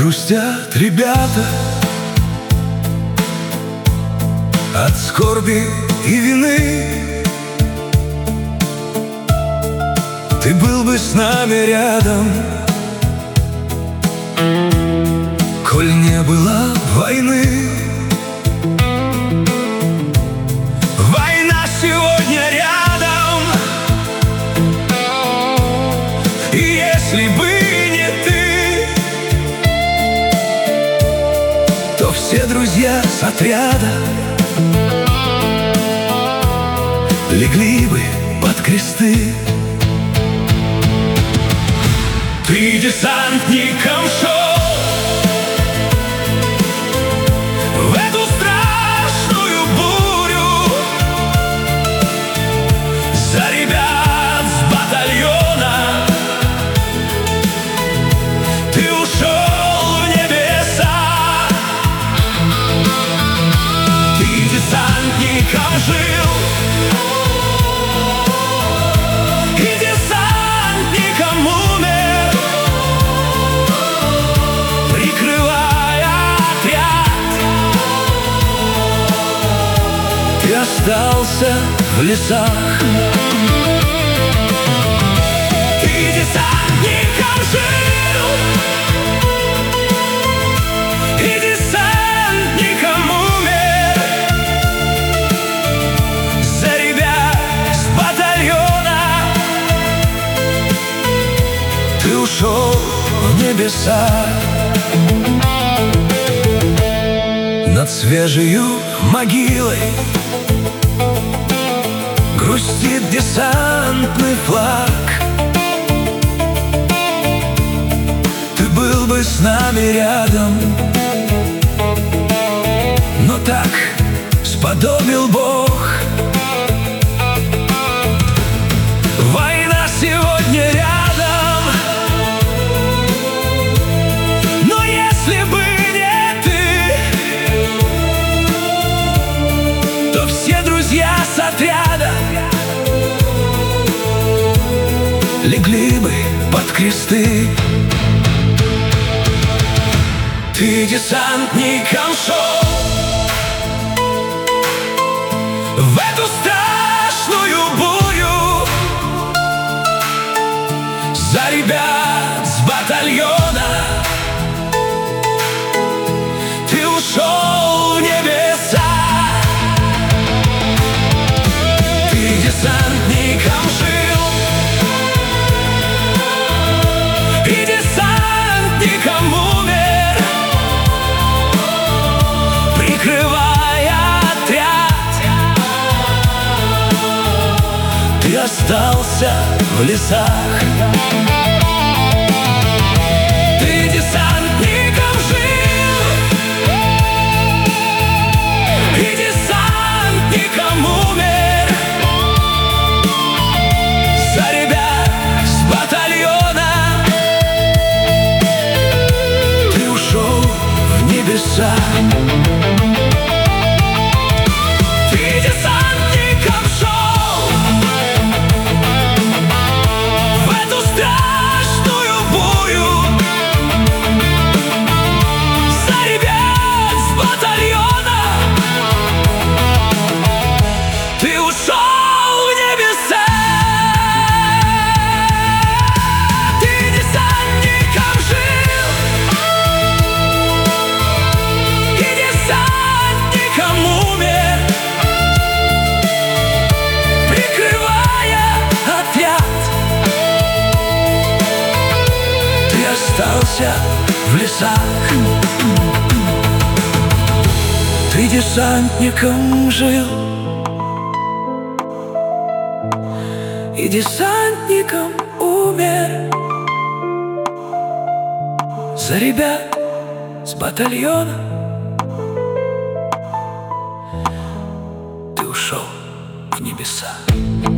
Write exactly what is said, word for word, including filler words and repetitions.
грустят ребята от скорби и вины. Ты был бы с нами рядом, коль не было войны. Война сегодня рядом, и если бы не ты, то все друзья с отряда легли бы под кресты. Ты десантником шел в эту страшную бурю за ребят с батальона. Ты ушел в небеса, ты десантником жил, и десантником умер, прикрывая отряд. Ты остался в лесах. Ты десантником жил, и десантником умер, за ребят с батальона. Ты ушел в небеса. Над свежею могилой грустит десантный флаг. Ты был бы с нами рядом, но так сподобил Бог. Война сегодня рядом, но если бы не ты, то все друзья с отряда легли бы под кресты. Ты десантником шел в эту страшную бурю за ребят с батальона. Ты ушел в небеса. Ты десантником жил, и десантником умер, прикрывая отряд. Ты остался в лесах. Ты десантником жил, и десантником умер, за ребят с батальона. Ты ушел в небеса. Ты десантником шел в эту страшную бурю за ребят с батальона. Ты ушел в небеса. Ты десантником жил, и десантником умер, прикрывая отряд. Ты остался в лесах. Ты десантником жил, и десантником умер, за ребят с батальона. Ты ушел в небеса.